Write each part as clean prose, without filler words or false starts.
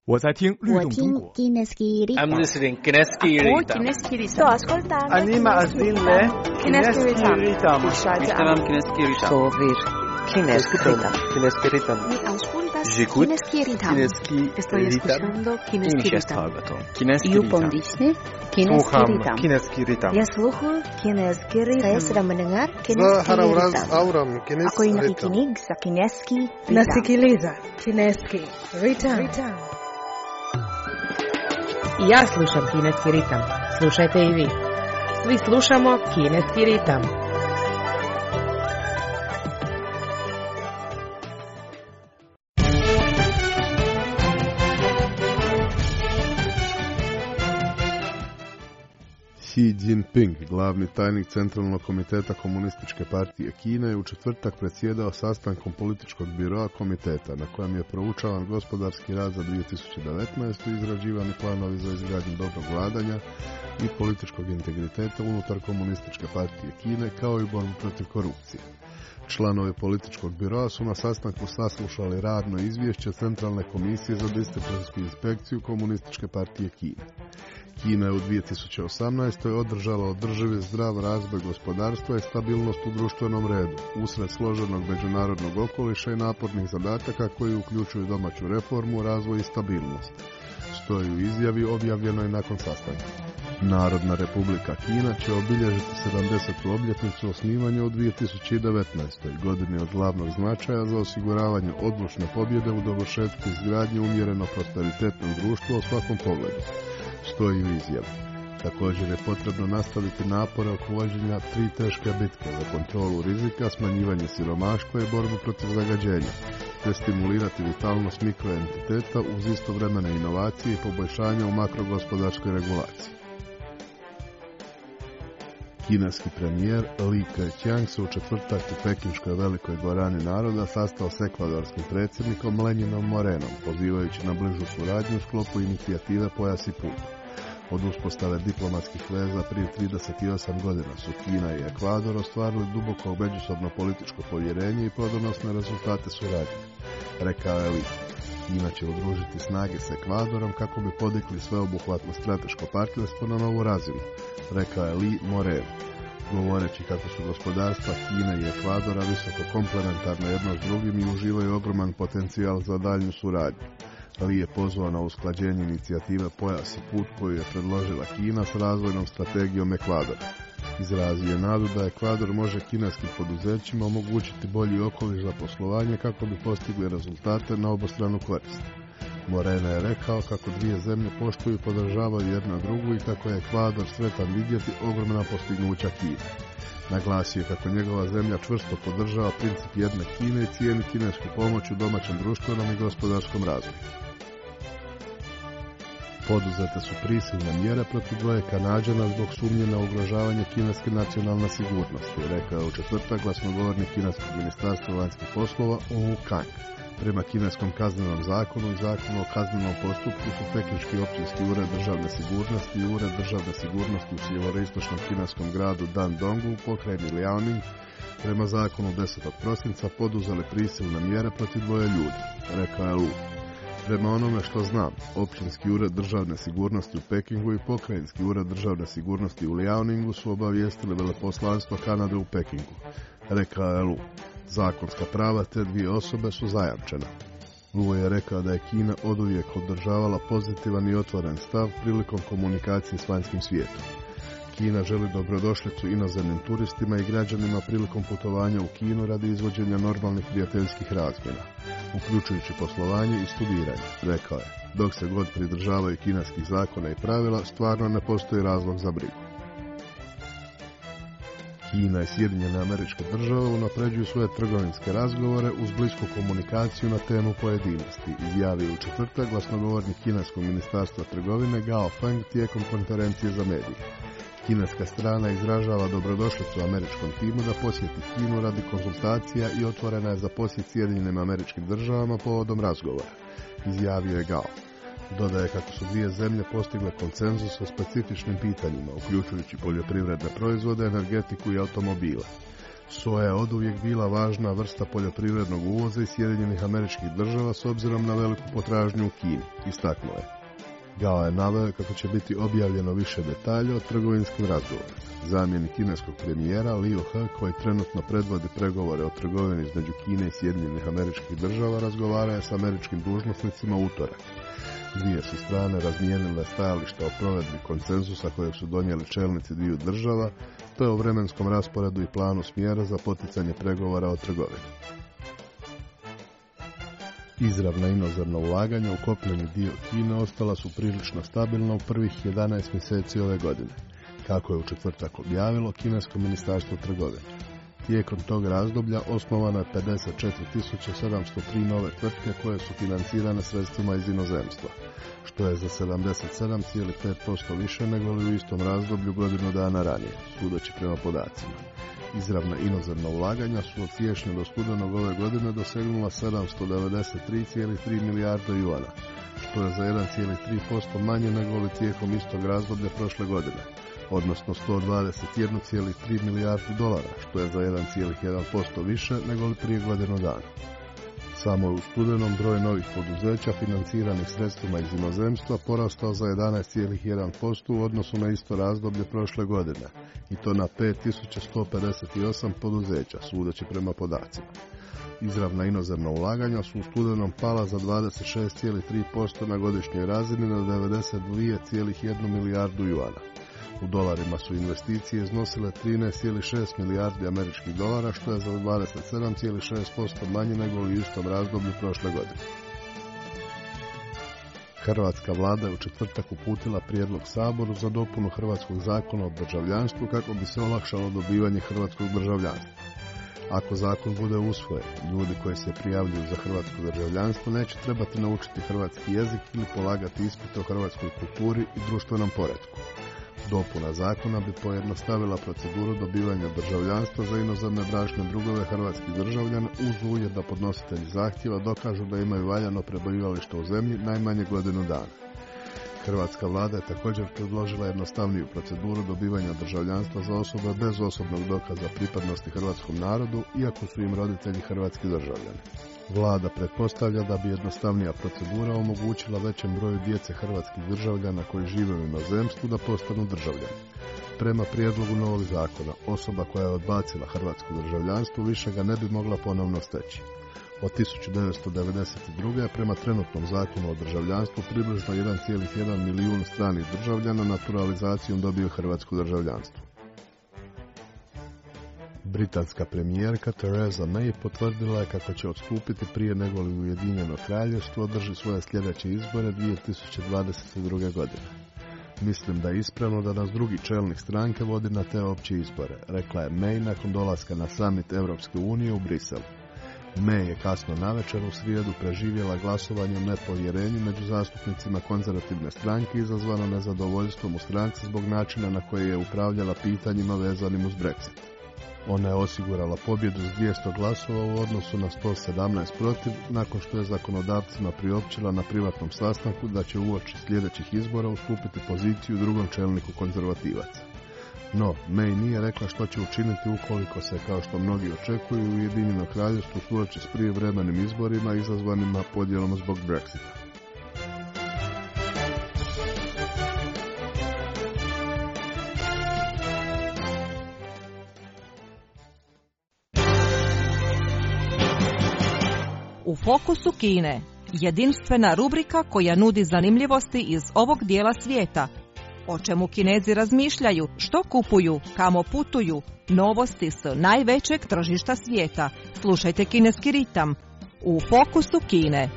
我在听律动中国。 I'm listening Kineski Ritam. Sto ascoltando. Anima Azile. Kineski Ritam. Ishtaram Kineski Ritam. Sovir Kineski Ritam. Kineski Ritam. Mi auscultas J'écoute Kineski Ritam. Kineski Estoy escuchando Kineski Ritam. Kineski You Ritam. pondisne Kineski Ritam. Kineski Ritam. Ya sluhu Kineski Ritam. Saya sedang mendengar Kineski Harawraz Ritam. Auram Kineski Ako yung Ritam. nakikinig sa Kineski Ritam. Nasikiliza Kineski Ritam. Ja slušam Kineski ritam. Slušajte i vi. Svi slušamo Kineski ritam. Xi Jinping, glavni tajnik Centralnog komiteta Komunističke partije Kine, je u četvrtak predsjedao sastankom političkog biroa komiteta, na kojem je proučavan gospodarski rad za 2019. i izrađivani planovi za izgradnju dobrog vladanja i političkog integriteta unutar Komunističke partije Kine, kao i borbu protiv korupcije. Članovi političkog biroa su na sastanku saslušali radno izvješće Centralne komisije za disciplinsku inspekciju Komunističke partije Kine. Kina je u 2018. održala održivi zdrav razvoj gospodarstva i stabilnost u društvenom redu, usred složenog međunarodnog okoliša i napornih zadataka koji uključuju domaću reformu, razvoj i stabilnost. Stoji u izjavi objavljenoj nakon sastanka. Narodna Republika Kina će obilježiti 70. obljetnicu osnivanja u 2019. godini od glavnog značaja za osiguravanje odlučne pobjede u dovršetku izgradnje umjereno prosperitetnog društva u svakom pogledu. Stoji u izjavi. Također je potrebno nastaviti napore oko vođenja 3 teške bitke za kontrolu rizika, smanjivanje siromaštva i borbu protiv zagađenja, te stimulirati vitalnost mikroentiteta uz istovremene inovacije i poboljšanja u makrogospodarskoj regulaciji. Kineski premijer Li Keqiang se u četvrtak u Pekinškoj velikoj dvorani naroda sastao s ekvadorskim predsjednikom Lenjinom Morenom, pozivajući na bližu suradnju u sklopu inicijative Pojas i put. Od uspostave diplomatskih veza prije 38 godina su Kina i Ekvador ostvarili duboko međusobno političko povjerenje i plodonosne rezultate suradnje, rekao je Li. Kina će udružiti snage s Ekvadorom kako bi podigli sveobuhvatno strateško partnerstvo na novu razinu, rekao je Li Moreno, govoreći kako su gospodarstva Kine i Ekvadora visoko komplementarno jedno s drugim i uživaju ogroman potencijal za daljnju suradnju. Li je pozvao na usklađenje inicijative Pojas i put koju je predložila Kina s razvojnom strategijom Ekvadora. Izrazio je nadu da Ekvador može kineskim poduzećima omogućiti bolji okoliš za poslovanje kako bi postigli rezultate na obostranu korist. Moreno je rekao kako dvije zemlje poštuju i podržavaju jedna drugu i kako je Ekvador sretan vidjeti ogromna postignuća Kine. Naglasio je kako njegova zemlja čvrsto podržava princip jedne Kine i cijeni kinesku pomoć u domaćem društvenom i gospodarskom razvoju. Poduzete su prisilne mjere protiv dvoje Kanađana zbog sumnje na ugrožavanje kineske nacionalne sigurnosti, rekao je u četvrtak glasnogovornik kineskog ministarstva vanjskih poslova Wu Kang. Prema kineskom kaznenom zakonu i zakonu o kaznenom postupku su Pekinški općinski ured državne sigurnosti i ured državne sigurnosti u sjeveroistočnom kineskom gradu Dandongu u pokrajini Liaoning prema zakonu 10. prosinca poduzeli prisilne mjere protiv dvoje ljudi, rekao je Lu. Prema onome što znam, općinski ured državne sigurnosti u Pekingu i pokrajinski ured državne sigurnosti u Liaoningu su obavijestili veleposlanstvo Kanade u Pekingu, rekao je Lu. Zakonska prava te dvije osobe su zajamčena. Lu je rekao da je Kina oduvijek održavala pozitivan i otvoren stav prilikom komunikacije s vanjskim svijetom. Kina želi dobrodošlicu inozemnim turistima i građanima prilikom putovanja u Kinu radi izvođenja normalnih prijateljskih razmjena, uključujući poslovanje i studiranje, rekao je. Dok se god pridržavaju kineskih zakona i pravila, stvarno ne postoji razlog za brigu. Kina i Sjedinjene Američke Države unapređuju svoje trgovinske razgovore uz blisku komunikaciju na temu pojedinosti, izjavio u četvrtak glasnogovornik kineskog ministarstva trgovine Gao Feng tijekom konferencije za medije. Kineska strana izražava dobrodošlicu američkom timu da posjeti Kinu radi konzultacija i otvorena je za posjet Sjedinjenim Američkim Državama povodom razgovora, izjavio je Gao. Dodaje kako su dvije zemlje postigle konsenzus o specifičnim pitanjima, uključujući poljoprivredne proizvode, energetiku i automobile. Soja je oduvijek bila važna vrsta poljoprivrednog uvoza iz Sjedinjenih Američkih Država s obzirom na veliku potražnju u Kini, istaknuo je. Gao je naveo kako će biti objavljeno više detalja o trgovinskim razgovorima. Zamjenik kineskog premijera Liu He, koji trenutno predvodi pregovore o trgovini između Kine i Sjedinjenih Američkih Država, razgovara je s američkim dužnosnicima u utorak. Dvije su strane razmijenile stajališta o provedbi konsenzusa kojeg su donijeli čelnici dviju država, te o vremenskom rasporedu i planu smjera za poticanje pregovora o trgovini. Izravna inozemna ulaganja u kopneni dio Kine ostala su prilično stabilna u prvih 11 mjeseci ove godine, kako je u četvrtak objavilo kinesko ministarstvo trgovine. Tijekom tog razdoblja osnovano je 54.703 nove tvrtke koje su financirane sredstvima iz inozemstva, što je za 77,5% više nego li u istom razdoblju godinu dana ranije, sudeći prema podacima. Izravna inozemna ulaganja su od siječnja do studenog ove godine dosegnula 793,3 milijarde juana, što je za 1,3% manje nego li tijekom istog razdoblja prošle godine, odnosno 121,3 milijardu dolara, što je za 1,1% više nego li prije godinu dana. Samo je u studenom broj novih poduzeća financiranih sredstvima iz inozemstva porastao za 11,1% u odnosu na isto razdoblje prošle godine, i to na 5.158 poduzeća, sudeći prema podacima. Izravna inozemna ulaganja su u studenom pala za 26,3% na godišnjoj razini na 92,1 milijardu juana. U dolarima su investicije iznosile 13,6 milijardi američkih dolara, što je za 27,6% manje nego u istom razdoblju prošle godine. Hrvatska vlada je u četvrtak uputila prijedlog Saboru za dopunu Hrvatskog zakona o državljanstvu kako bi se olakšalo dobivanje hrvatskog državljanstva. Ako zakon bude usvojen, ljudi koji se prijavljuju za hrvatsko državljanstvo neće trebati naučiti hrvatski jezik ili polagati ispite o hrvatskoj kulturi i društvenom poretku. Dopuna zakona bi pojednostavila proceduru dobivanja državljanstva za inozemne bračne drugove hrvatskih državljana uz uvjet da podnositelji zahtjeva dokažu da imaju valjano prebivalište u zemlji najmanje godinu dana. Hrvatska vlada je također predložila jednostavniju proceduru dobivanja državljanstva za osobe bez osobnog dokaza pripadnosti hrvatskom narodu, iako su im roditelji hrvatski državljani. Vlada pretpostavlja da bi jednostavnija procedura omogućila većem broju djece hrvatskih državljana koji žive u inozemstvu da postanu državljani. Prema prijedlogu novog zakona, osoba koja je odbacila hrvatsko državljanstvo više ga ne bi mogla ponovno steći. Od 1992. prema trenutnom zakonu o državljanstvu približno 1,1 milijun stranih državljana naturalizacijom dobio hrvatsko državljanstvo. Britanska premijerka Theresa May potvrdila je kako će odstupiti prije nego li Ujedinjeno Kraljevstvo održi svoje sljedeće izbore 2022. godine. Mislim da je ispravno da nas drugi čelnik stranke vodi na te opće izbore, rekla je May nakon dolaska na summit Europske unije u Briselu. May je kasno navečer u srijedu preživjela glasovanje o nepovjerenju među zastupnicima konzervativne stranke izazvano nezadovoljstvom u stranci zbog načina na koji je upravljala pitanjima vezanim uz Brexit. Ona je osigurala pobjedu s 200 glasova u odnosu na 117 protiv, nakon što je zakonodavcima priopćila na privatnom sastanku da će uoči sljedećih izbora ustupiti poziciju drugom čelniku konzervativaca. No, May nije rekla što će učiniti ukoliko se, kao što mnogi očekuju, Ujedinjeno Kraljevstvo suoči s prijevremenim izborima izazvanima podjelom zbog Brexita. U fokusu Kine, jedinstvena rubrika koja nudi zanimljivosti iz ovog dijela svijeta. O čemu Kinezi razmišljaju, što kupuju, kamo putuju, novosti s najvećeg tržišta svijeta. Slušajte Kineski ritam u fokusu Kine.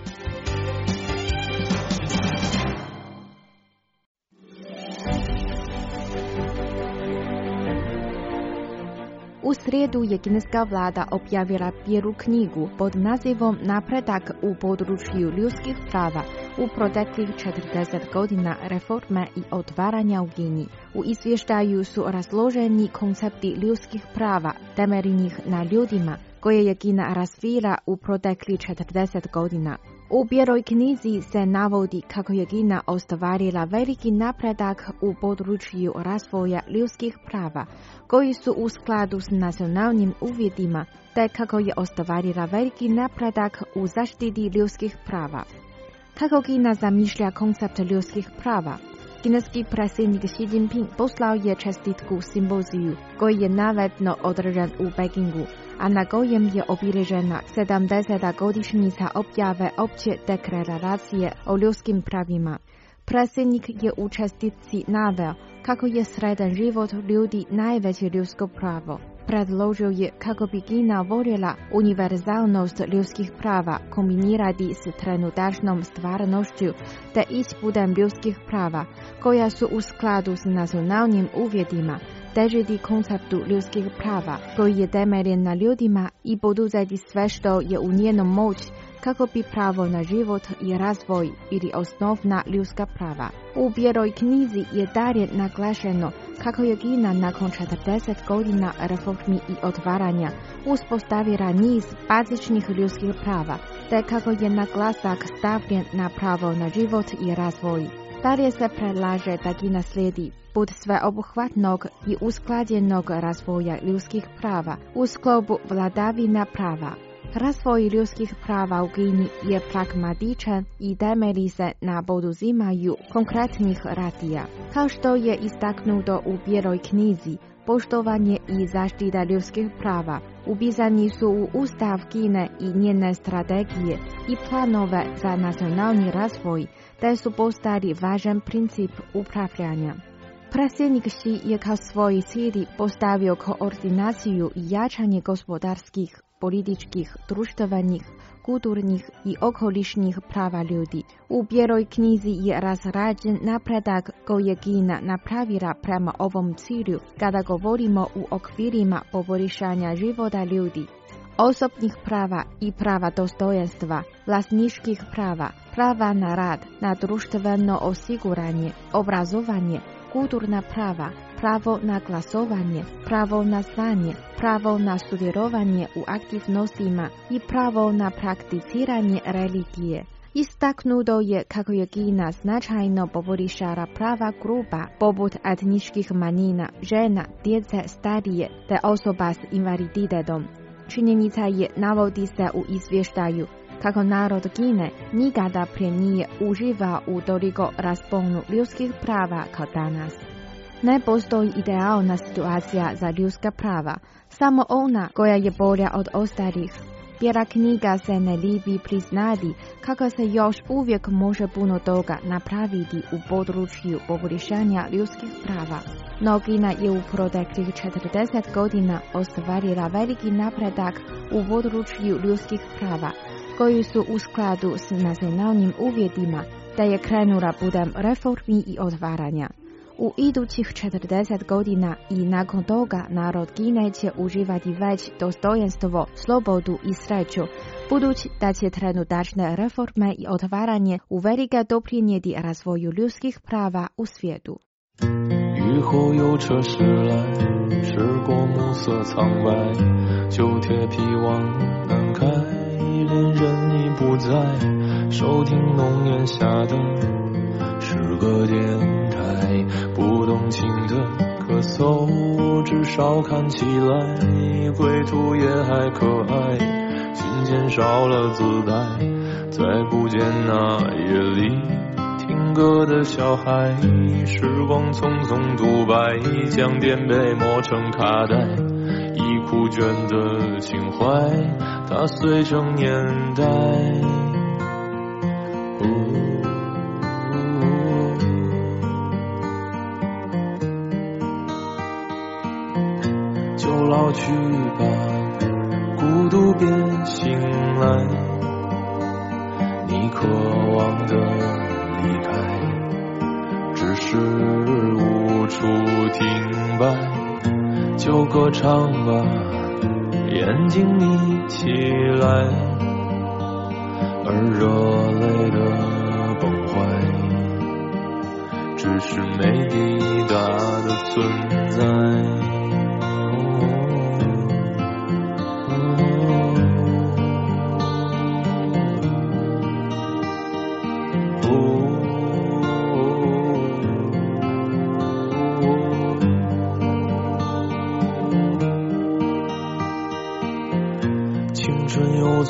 U srijedu je kineska vlada objavila prvu knjigu pod nazivom Napredak u području ljudskih prava u proteklih 40 godina reforme i otvaranja u Kini. U izvještaju su razloženi koncepti ljudskih prava temeljenih na ljudima koje je Kina razvila u proteklih 40 godina. U Bijeloj knjizi se navodi kako je Kina ostvarila veliki napredak u području razvoja ljudskih prava, koji su u skladu s nacionalnim uvjetima, te kako je ostvarila veliki napredak u zaštiti ljudskih prava. Kako Kina zamišlja koncept ljudskih prava? Kineski predsjednik Xi Jinping poslao je čestitku simpoziju koji je navedno održan u Pekingu, a na kojem je obilježena 70. godišnjica objave opće deklaracije o ljudskim pravima. Predsjednik je u čestitci naveo kako je sretan život ljudi najveće ljudsko pravo. Predložio je kako bi Kina voljela univerzalnost ljudskih prava kombinirati s trenutačnom stvarnošću te ići putem ljudskih prava koja su u skladu s nacionalnim uvjetima, težiti konceptu ljudskih prava koji je temeljen na ljudima i poduzeti sve što je u njenom moći kako bi pravo na život i razvoj ili osnovna ljudska prava. U Bijeloj knjizi je dalje naglašeno kako je Kina nakon 40 godina reformi i otvaranja uspostavila niz bazičnih ljudskih prava, te kako je naglasak stavljen na pravo na život i razvoj. Dalje se predlaže da Kina slijedi put sveobuhvatnog i usklađenog razvoja ljudskih prava u sklopu vladavina prava. Razvoj ljudskih prava u Kini je pragmatičan i temelji se na poduzimanju konkretnih radnji. Kao što je istaknuto u Bijeloj knjizi, poštovanje i zaštita ljudskih prava upisani su u Ustav Kine i njene strategije i planove za nacionalni razvoj, te su postali važan princip upravljanja. Predsjednik Xi je kao svoj cilj postavio koordinaciju i jačanje gospodarskih, političkih, društvenih, kulturnih i okolišnih prava ljudi. U Bijeloj knjizi je razrađen napredak koji je Kina napravila prema ovom cilju kada govorimo u okvirima poboljšanja života ljudi, osobnih prava i prava dostojanstva, vlasničkih prava, prava na rad, na društveno osiguranje, obrazovanje, kulturna prava, pravo na glasovanje, pravo na znanje, pravo na sudjelovanje u aktivnostima i pravo na prakticiranje religije. Istaknuto je kako je Kina značajno poboljšala prava grupa poput etničkih manjina, žena, djece, starije te osoba s invaliditetom. Činjenica je, navodi se u izvještaju, kako narod Kine nikada prije nije uživao u toliko rasponu ljudskih prava kao danas. Ne postoji idealna situacija za ljudska prava, samo ona koja je bolja od ostalih. Bijela knjiga se ne libi priznati kako se još uvijek može puno toga napraviti u području poboljšanja ljudskih prava. No Kina je u proteklih 40 godina ostvarila veliki napredak u području ljudskih prava, koji su u skladu s nacionalnim uvjetima, te je krenula putem reformi i otvaranja. U idućih 40 godina i nakon toga narod Kine će uživati već dostojanstvo, slobodu i sreću, budući da će trenutačne reforme i otvaranje uvelike doprinijeti razvoju ljudskih prava u svijetu. 雨后有车驶来，驶过暮色苍白，旧铁皮往南开，恋人已不在，收听浓烟下的是个电台，不动情的咳嗽，至少看起来归途也还可爱，心间少了姿态，再不见那夜里听歌的小孩，时光匆匆独白，将颠沛磨成卡带，已枯卷的情怀，它碎成年代。就老去吧，孤独别醒来，你渴望的离开，只是无处停摆，就歌唱吧，眼睛眯起来，而热泪的崩坏，只是没抵达的存在。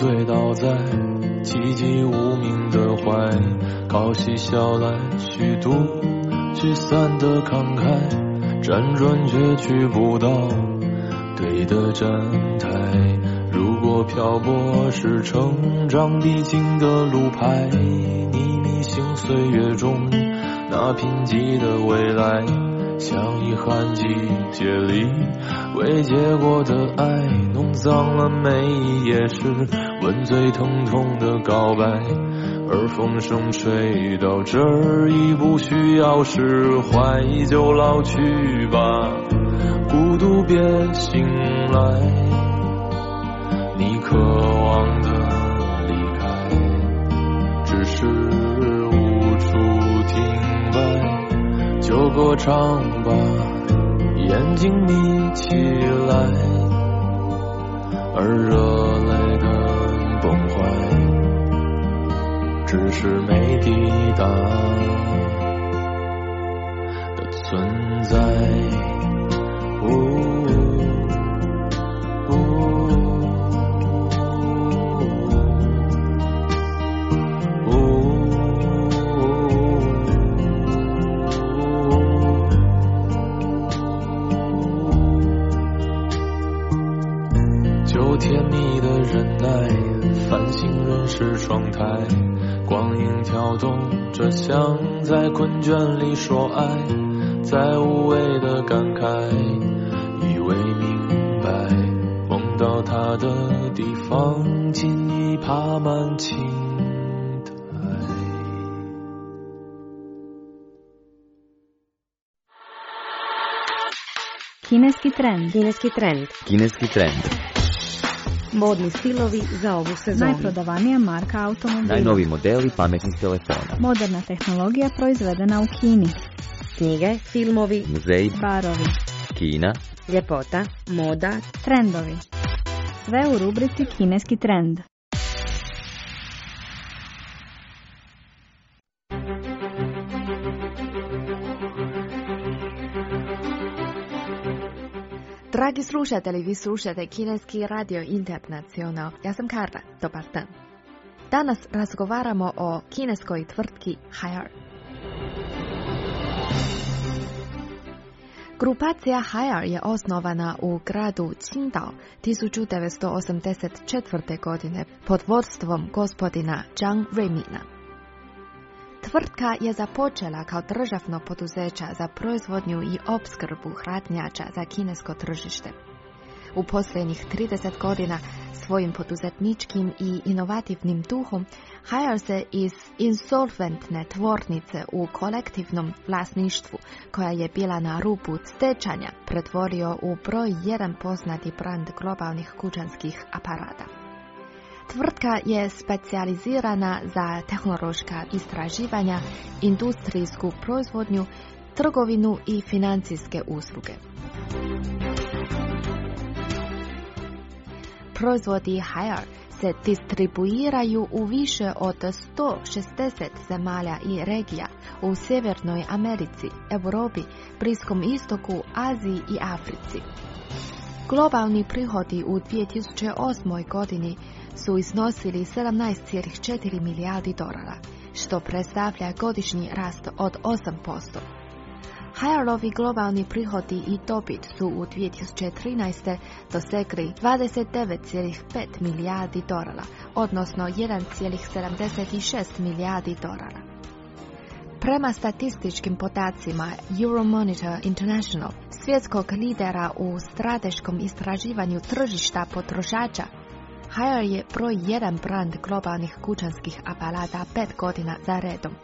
醉倒在寂寂无名的怀，高息笑来虚度聚散的慷慨，辗转却去不到对的站台。如果漂泊是成长必经的路牌，你迷信岁月中那贫瘠的未来，像遗憾季节里未结果的爱，弄脏了每一页是吻最疼痛的告白。而风声吹到这儿已不需要释怀，就老去吧，孤独别醒来，你渴望的离开只是无处停摆，就歌唱吧，眼睛眯起来，而热泪的崩坏只是没抵达的存在。就甜蜜的忍耐，繁星润湿窗台，光影跳动着像在困倦里说爱，在无谓的感慨，以为明白，梦到他的地方尽已爬满青苔。 Kineski trend. Kineski trend. Kineski trend. Modni stilovi za ovu sezonu. Najprodavanija marka automobila. Najnoviji modeli pametnih telefona. Moderna tehnologija proizvedena u Kini. Knjige, filmovi, muzeji, barovi, Kina, ljepota, moda, trendovi. Sve u rubrici Kineski trend. Dragi slušatelji, vi slušate Kineski radio internacional. Ja sam Karla, dobar dan. Danas razgovaramo o kineskoj tvrtki Haier. Grupacija Haier je osnovana u gradu Qingdao 1984. godine pod vodstvom gospodina Zhang Ruimina. Tvrtka je započela kao državno poduzeća za proizvodnju i opskrbu hladnjača za kinesko tržište. U posljednjih 30 godina svojim poduzetničkim i inovativnim duhom Haier se iz insolventne tvornice u kolektivnom vlasništvu, koja je bila na rubu stečanja, pretvorio u broj 1 poznati brand globalnih kućanskih aparata. Tvrtka je specijalizirana za tehnološka istraživanja, industrijsku proizvodnju, trgovinu i financijske usluge. Proizvodi Haier se distribuiraju u više od 160 zemalja i regija u Sjevernoj Americi, Europi, Bliskom istoku, Aziji i Africi. Globalni prihodi u 2008. godini su iznosili 17,4 milijardi dolara, što predstavlja godišnji rast od 8%. Haierovi globalni prihodi i dobit su u 2013. dosegli 29,5 milijardi dolara, odnosno 1,76 milijardi dolara. Prema statističkim podacima Euromonitor International, svjetskog lidera u strateškom istraživanju tržišta potrošača, Haier je broj 1 brand globalnih kućanskih aparata 5 godina za redom.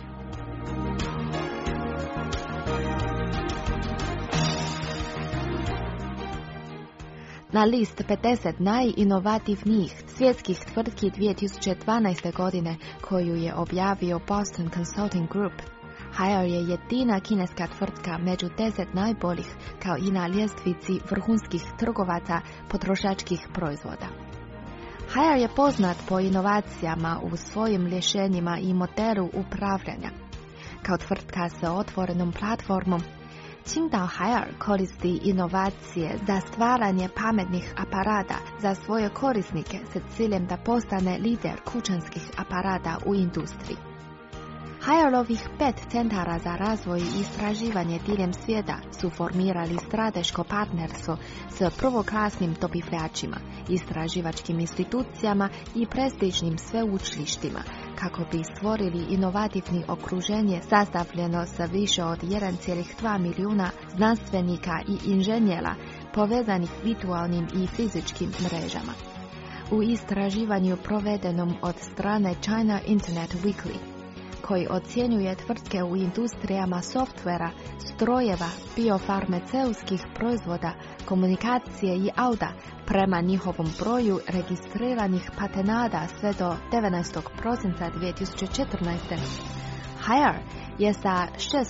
Na list 50 najinovativnijih svjetskih tvrtki 2012. godine, koju je objavio Boston Consulting Group, Haier je jedina kineska tvrtka među 10 najboljih, kao i na ljestvici vrhunskih trgovaca potrošačkih proizvoda. Haier je poznat po inovacijama u svojim rješenjima i modelu upravljanja. Kao tvrtka sa otvorenom platformom, Qingdao Haier koristi inovacije za stvaranje pametnih aparata za svoje korisnike s ciljem da postane lider kućanskih aparata u industriji. Haierovih 5 centara za razvoj i istraživanje diljem svijeta su formirali strateško partnerstvo s prvoklasnim dobavljačima, istraživačkim institucijama i prestižnim sveučilištima kako bi stvorili inovativno okruženje sastavljeno sa više od 1,2 milijuna znanstvenika i inženjera povezanih virtualnim i fizičkim mrežama. U istraživanju provedenom od strane China Internet Weekly, koji ocjenjuje tvrtke u industrijama softvera, strojeva, biofarmaceutskih proizvoda, komunikacije i auta prema njihovom broju registriranih patenata sve do 19. prosinca 2014. Haier je sa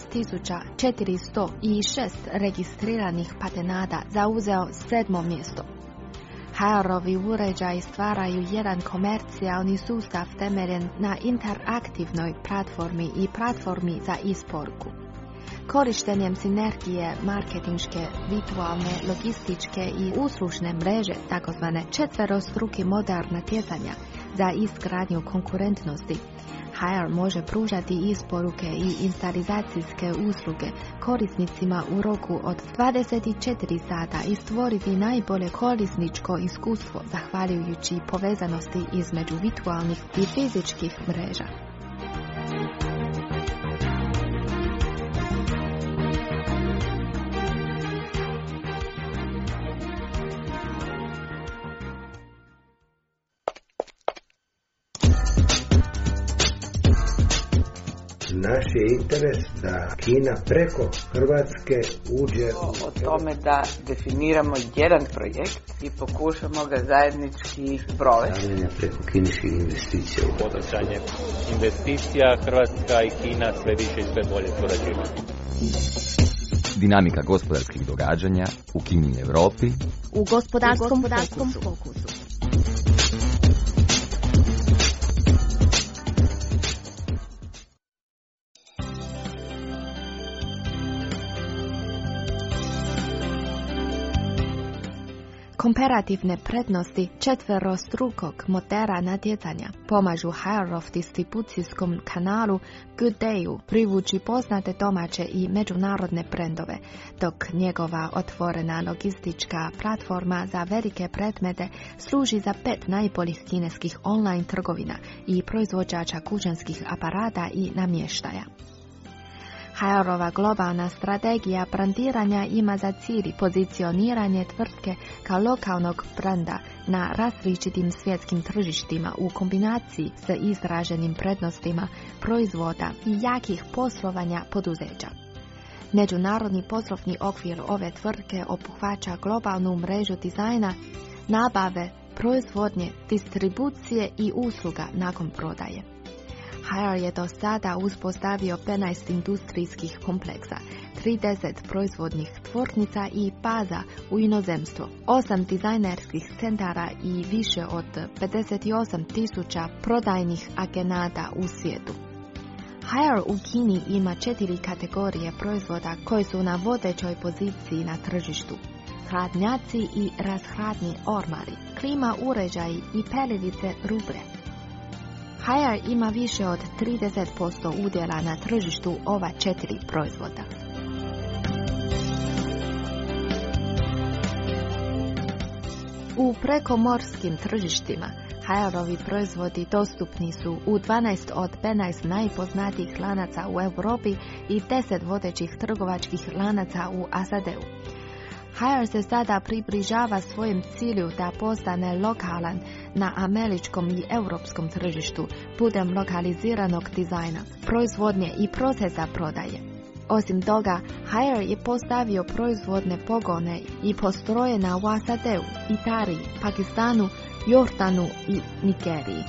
6406 registriranih patenata zauzeo 7. mjesto. Haierovi uređaji stvaraju jedan komercijalni sustav temeljen na interaktivnoj platformi i platformi za isporuku. Korištenjem sinergije marketinške, virtualne, logističke i uslužne mreže, takozvane četverostruki model natjecanja za izgradnju konkurentnosti, Haier može pružati isporuke i instalacijske usluge korisnicima u roku od 24 sata i stvoriti najbolje korisničko iskustvo zahvaljujući povezanosti između virtualnih i fizičkih mreža. Naš je interes da Kina preko Hrvatske uđe o tome da definiramo jedan projekt i pokušamo ga zajednički provesti. Stavljanje preko kineskih investicija. Poticanje investicija, Hrvatska i Kina sve više i sve bolje surađuju. Dinamika gospodarskih događanja u Kini i Europi u gospodarskom fokusu. Komparativne prednosti četverostrukog modela natjecanja pomažu Haierov distribucijskom kanalu Good Dayu privući poznate domaće i međunarodne brendove, dok njegova otvorena logistička platforma za velike predmete služi za 5 najboljih kineskih online trgovina i proizvođača kućanskih aparata i namještaja. Haierova globalna strategija brandiranja ima za cilj pozicioniranje tvrtke kao lokalnog brenda na različitim svjetskim tržištima u kombinaciji s izraženim prednostima proizvoda i jakih poslovanja poduzeća. Međunarodni poslovni okvir ove tvrtke obuhvaća globalnu mrežu dizajna, nabave, proizvodnje, distribucije i usluga nakon prodaje. Haier je do sada uspostavio 15 industrijskih kompleksa, 30 proizvodnih tvornica i baza u inozemstvu, 8 dizajnerskih centara i više od 58.000 prodajnih agenata u svijetu. Haier u Kini ima 4 kategorije proizvoda koji su na vodećoj poziciji na tržištu: hladnjaci i razhladni ormari, klima uređaji i pelilice rubre. Haier ima više od 30% udjela na tržištu ova 4 proizvoda. U prekomorskim tržištima Haierovi proizvodi dostupni su u 12 od 15 najpoznatijih lanaca u Europi i 10 vodećih trgovačkih lanaca u SAD-u. Haier se sada približava svojem cilju da postane lokalan na američkom i europskom tržištu putem lokaliziranog dizajna, proizvodnje i procesa prodaje. Osim toga, Haier je postavio proizvodne pogone i postrojena u SAD-u, Italiji, Pakistanu, Jordanu i Nigeriji.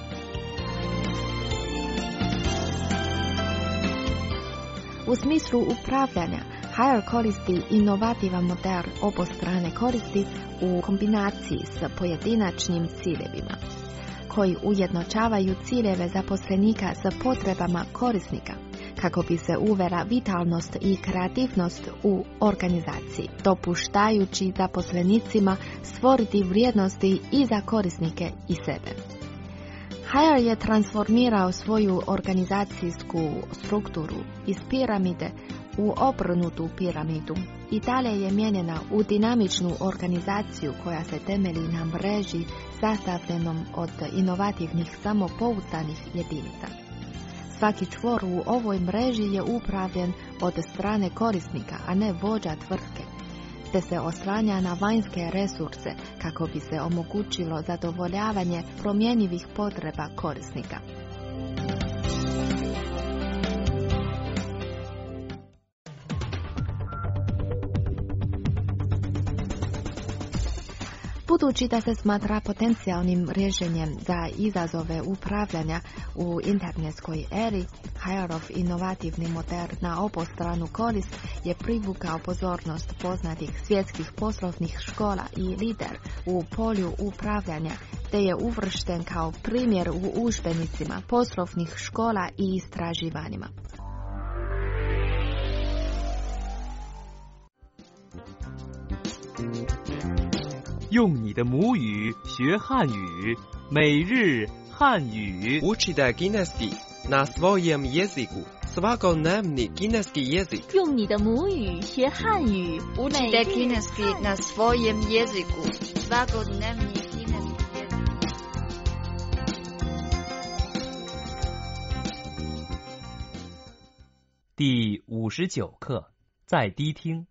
U smislu upravljanja, Haier koristi inovativan model obostrane koristi u kombinaciji s pojedinačnim ciljevima, koji ujednačavaju ciljeve zaposlenika s potrebama korisnika, kako bi se uvela vitalnost i kreativnost u organizaciji, dopuštajući zaposlenicima stvoriti vrijednosti i za korisnike i sebe. Haier je transformirao svoju organizacijsku strukturu iz piramide u obrnutu piramidu i dalje je mijenjena u dinamičnu organizaciju koja se temelji na mreži sastavljenom od inovativnih samopouzdanih jedinica. Svaki čvor u ovoj mreži je upravljen od strane korisnika, a ne vođa tvrtke, te se oslanja na vanjske resurse kako bi se omogućilo zadovoljavanje promjenjivih potreba korisnika. Budući da se smatra potencijalnim rješenjem za izazove upravljanja u internetskoj eri, Haierov inovativni model na obostranu korist je privukao pozornost poznatih svjetskih poslovnih škola i lider u polju upravljanja, te je uvršten kao primjer u udžbenicima poslovnih škola i istraživanjima. 用你的母语学汉语，每日汉语。 Učite kineski na svojem jeziku. Svakodnevni kineski jezik. 用你的母语学汉语。 Učite kineski na svojem jeziku. Svakodnevni kineski jezik. 第59课，在低听。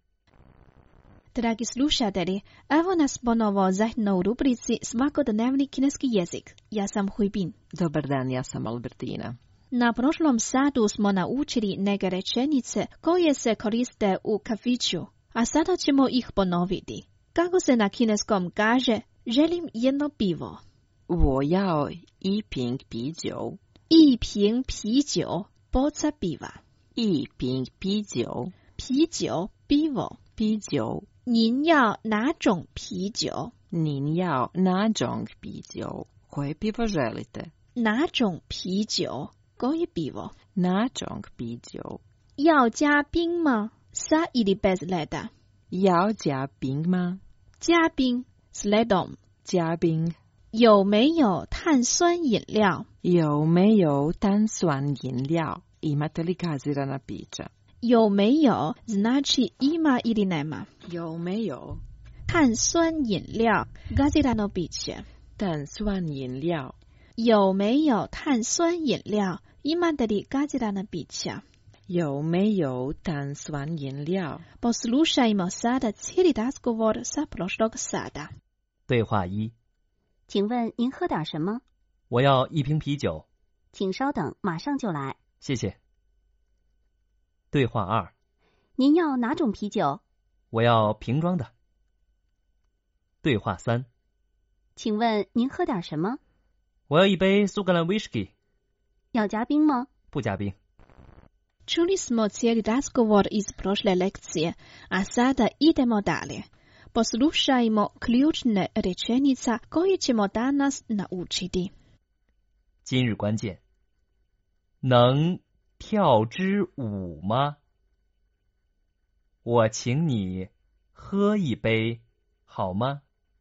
Dragi slušatelji, evo nas ponovo zajedno u rubrici Svakodnevni kineski jezik. Ja sam Huibin. Dobar dan, ja sam Albertina. Na prošlom satu smo naučili neke rečenice koje se koriste u kafiću, a sada ćemo ih ponoviti. Kako se na kineskom kaže, želim jedno pivo. 我要一瓶啤酒。 一瓶啤酒, boca piva. 一瓶啤酒。 啤酒, pivo. 啤酒。 您要哪种啤酒？ 您要哪种啤酒？ Koje pivo želite? 哪种啤酒？ Koje pivo？ 哪种啤酒？ 要加冰吗？ Sa ili bez leda？ 要加冰吗？ 加冰 s ledom。 加冰。 有没有碳酸饮料？ 有没有碳酸饮料？ Imate li gazirana pića? 有没有 znači ima ili nema. 有没有碳酸饮料 gazirano piće. 碳酸饮料有没有碳酸饮料 imate li gazirana pića. 有没有碳酸饮料 Poslušajmo sada cijeli razgovor sa prošlog sada. 对话一， 请问您喝点什么？ 我要一瓶啤酒。 请稍等，马上就来。 谢谢。对话二， 您要哪种啤酒？ 我要瓶装的。对话三， 请问您喝点什么？ 我要一杯苏格兰威士忌。 要加冰吗？ 不加冰。 Čuli smo cijeli razgovor iz prošle lekcije, a sada idemo dalje. Poslušajmo ključne rečenice koje ćemo danas naučiti. 今日关键，能跳支舞吗？我请你喝一杯，好吗？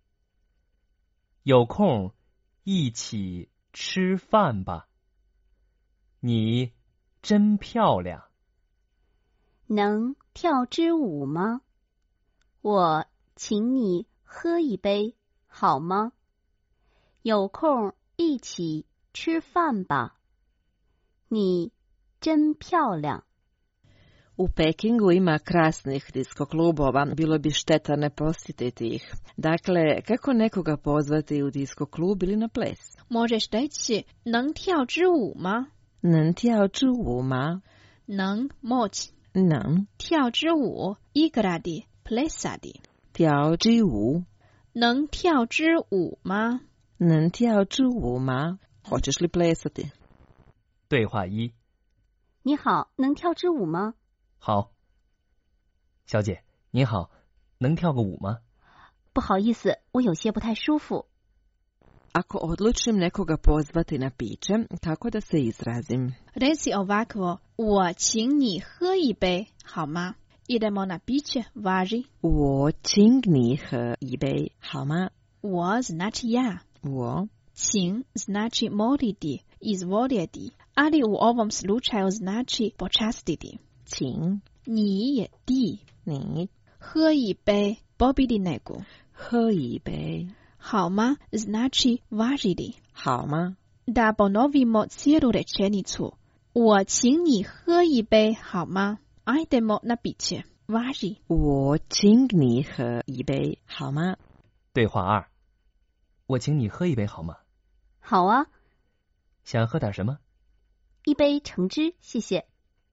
有空一起吃饭吧。你真漂亮。 能跳支舞吗？我请你喝一杯，好吗？有空一起吃饭吧。你真漂亮。 U Pekingu ima krasnih disko klubova, bilo bi šteta ne posjetiti ih. Dakle, kako nekoga pozvati u disko klub ili na ples? Možeš reći, 能跳支舞吗？ 能跳支舞吗？ 能 moć. 能跳支舞 igrati, plesati. 跳支舞能跳支舞吗？ 能跳支舞吗？ Hoćeš li plesati? 对话一， 你好，能跳支舞吗？ 好。小姐，您好，能跳个舞吗？ 不好意思，我有些不太舒服。 Ako odlučim nekoga pozvati na piće, kako da se izrazim? Reci ovakvo, 我请你喝一杯好吗? Idemo na piće, važi. 我请你喝一杯好吗? 我 znači ja. 我请 znači moliti, izvoliti, ali u ovom slučaju znači počastiti. 请你 je ti. 你喝一杯 popiti neku. 喝一杯好吗 znači važi li. 好吗? Da ponovimo cijelu rečenicu. 我请你喝一杯好吗? Ajdemo na piće. Važi. 我请你喝一杯好吗? 对话2，我请你喝一杯好吗？ 好啊， 想喝点什么？ 一杯橙汁，谢谢。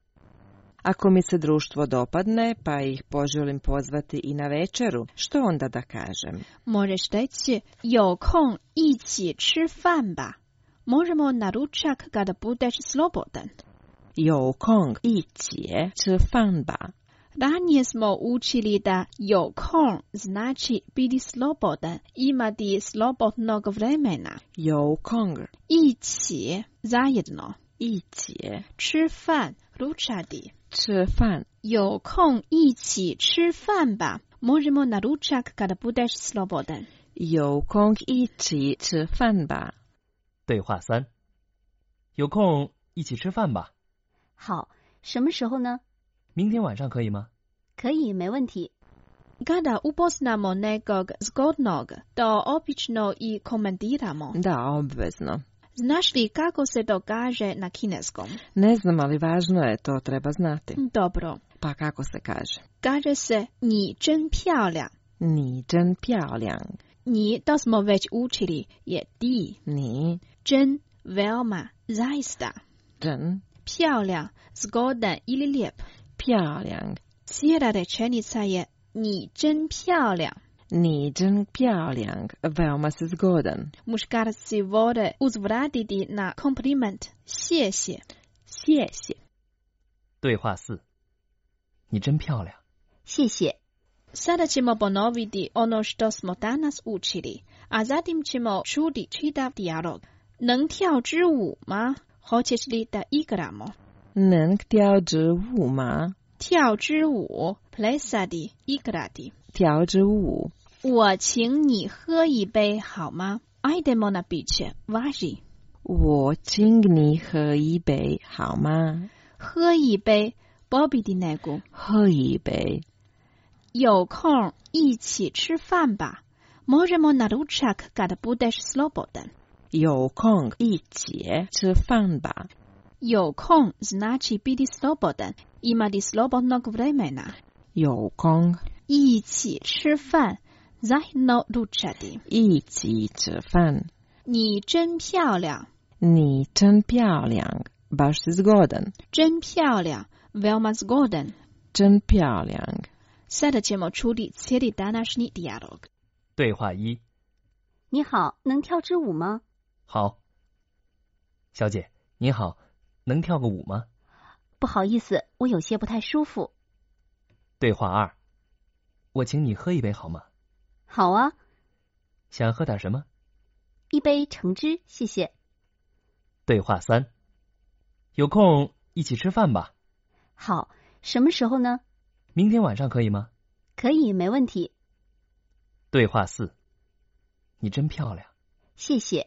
Ako mi se društvo dopadne, pa ih poželim pozvati i na večeru, što onda da kažem? Možeš reći, 有空一起吃饭吧. Možemo na ručak kada budeš slobodan. 有空一起吃饭吧. Ranije smo učili da 有空 znači biti slobodan, imati slobodnog vremena. 有空一起 zajedno. 一起吃饭 ručati. 吃饭有空一起吃饭吧. Možemo na ručak kada budeš slobodan. 有空一起吃饭吧. 对话3，有空一起吃饭吧？ 好，什么时候呢？ 明天晚上可以吗？ 可以，没问题。 Kada upoznamo nekog zgodnog, to obično i komentiramo. Da, obvezno. Znaš li kako se to kaže na kineskom? Ne znam, ali važno je, to treba znati. Dobro. Pa kako se kaže? Kaže se 你真漂亮. 你真漂亮. 你 to smo već učili je ti. 你真 veoma, zaista. 真漂亮, zgodan ili lijep. 漂亮. Cijela rečenica je 你真漂亮. 你真漂亮, veoma si zgodan. Muškarci vole uzvratiti na kompliment 谢谢. 谢谢. 对话4，你真漂亮。 谢谢。 Sada ćemo ponoviti ono što smo danas učili, a zatim ćemo čuti čitav dijalog. 能跳支舞吗? Hoćeš li da igramo? 能跳支舞吗? 跳支舞 plesati, igrati. 跳支舞. 我请你喝一杯好吗? Ajdemo na piće, važi. 我请你喝一杯好吗? 喝一杯 popiti neku. 喝一杯. 有空一起吃饭吧. Možemo na ručak kada budeš slobodan. 有空一起吃饭吧. 有空 znači biti slobodan, imati slobodnog vremena. 有空一起吃饭 zajedno ručati. 一起吃饭. 你真漂亮. 你真漂亮, baš si zgodan. 真漂亮 veoma zgodan. 真漂亮. Sada ćemo čuti cijeli današnji dijalog. 对话1， 你好，能跳支舞吗？ 好。小姐，你好，能跳个舞吗？ 不好意思，我有些不太舒服。 对话2，我请你喝一杯好吗？ 好啊。 想喝点什么？ 一杯橙汁，谢谢。 对话3，有空一起吃饭吧？ 好，什么时候呢？ 明天晚上可以吗？ 可以，没问题。 对话4，你真漂亮。 谢谢。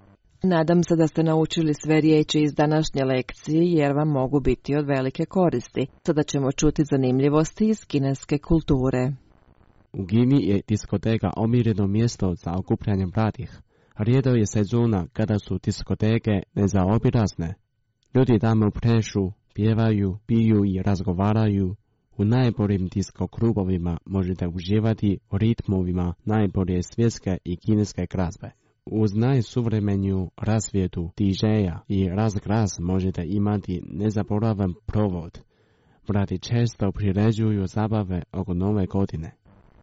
Nadam se da ste naučili sve riječi iz današnje lekcije jer vam mogu biti od velike koristi. Sada ćemo čuti zanimljivosti iz kineske kulture. U Kini je diskoteka omiljeno mjesto za okupljanje mladih. Rijetko je sezona kada su diskoteke nezaobilazne. Ljudi tamo plešu, pjevaju, piju i razgovaraju. U najboljim disko klubovima možete uživati u ritmovima najbolje svjetske i kineske glazbe. Uz najsuvremeniju rasvjetu DJ-a i razglas možete imati nezaboravan provod. Mladi često priređuju zabave oko nove godine.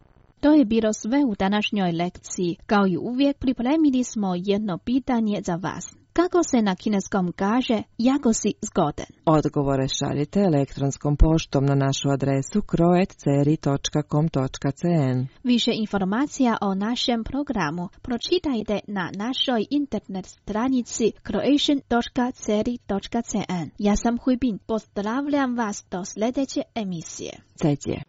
To je bilo sve u današnjoj lekciji. Kao i uvijek pripremili smo jedno pitanje za vas. Kako se na kineskom kaže, jako si zgoden. Odgovore šaljite elektronskom poštom na našu adresu croat@ceri.com.cn. Više informacija o našem programu pročitajte na našoj internet stranici croatian.ceri.cn. Ja sam Huibin, pozdravljam vas do sljedeće emisije. Cetje.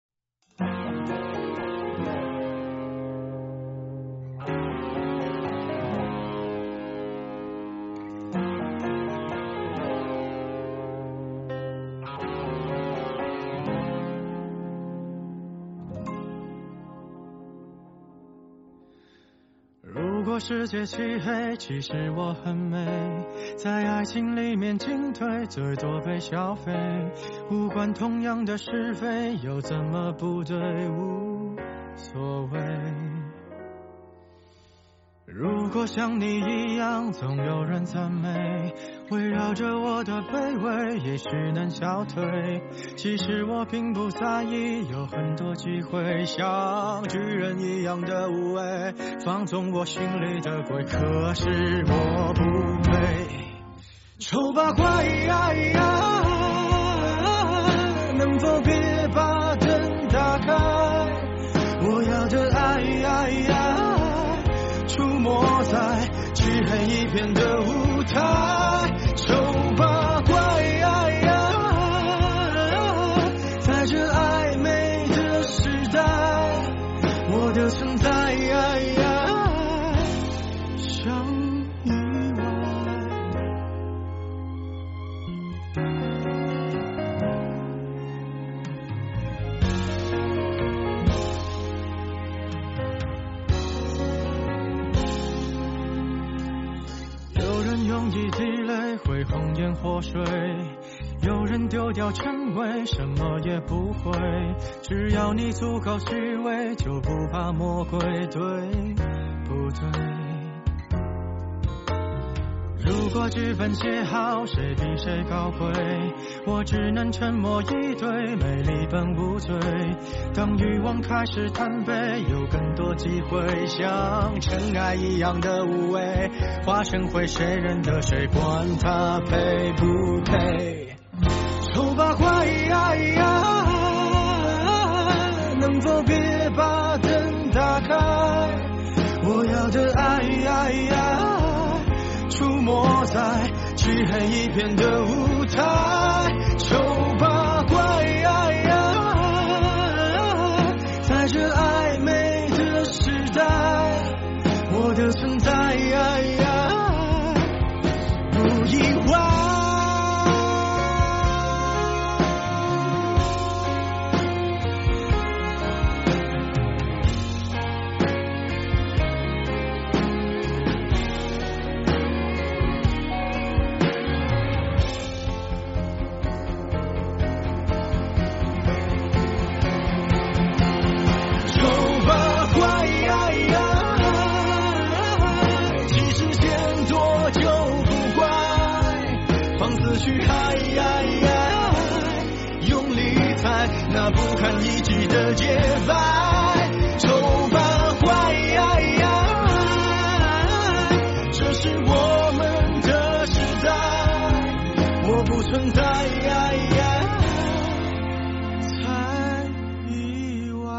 如果世界漆黑，其实我很美，在爱情里面进退，最多被消费，无关同样的是非，又怎么不对，无所谓。如果像你一样，总有人赞美，围绕着我的卑微，也许能消退。其实我并不在意，有很多机会，像巨人一样的无畏，放纵我心里的鬼。可是我不配。丑八怪呀呀，能否别把灯打开？我要的爱呀呀，出没在漆黑一片的舞台。丑八怪呀呀，在这暧昧的时代，我的存在呀呀，像意外。有人用一滴泪会红颜祸水，有人丢掉称谓，什么也不会。只要你足够虚伪，就不怕魔鬼，对不对？如果剧本写好，谁比谁高贵？我只能沉默以对，美丽本无罪。当欲望开始贪杯，有更多机会，像尘埃一样的无畏，化成会谁人的谁，管他配不配。丑八怪呀呀，能否别把灯打开？我要的爱呀呀，出没在漆黑一片的舞台。丑八怪呀呀，在这暧昧的时代，我的存在呀呀，不意外。去嗨呀呀，用力踩那不堪一击的节拍。丑八怪呀呀，这是我们的时代，我不存在呀呀，才意外。